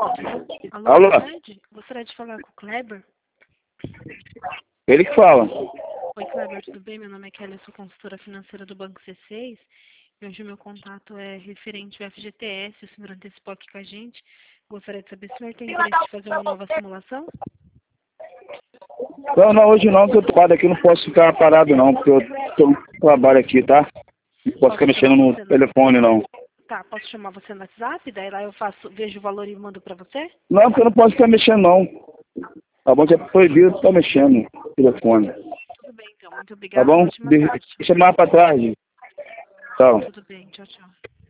Alô, Alô? boa tarde. Gostaria de falar com o Kleber. Ele que fala. Oi, Kleber, tudo bem? Meu nome é Kelly, eu sou consultora financeira do Banco C6. E hoje o meu contato é referente ao FGTS, o senhor antecipou aqui com a gente. Gostaria de saber se o senhor tem interesse de fazer uma nova simulação? Não, hoje não, que eu tô ocupado aqui, não posso ficar parado não, porque eu tô no trabalho aqui, tá? Não posso ficar mexendo no telefone não. Tá, posso chamar você no WhatsApp? Daí lá eu vejo o valor e mando pra você? Não, porque eu não posso ficar mexendo não. Tá bom, que é proibido ficar mexendo no telefone. Tudo bem, então. Muito Tá obrigada. bom? Ótima tarde. Deixa mais pra trás. Tchau. Tudo bem. Tchau, tchau.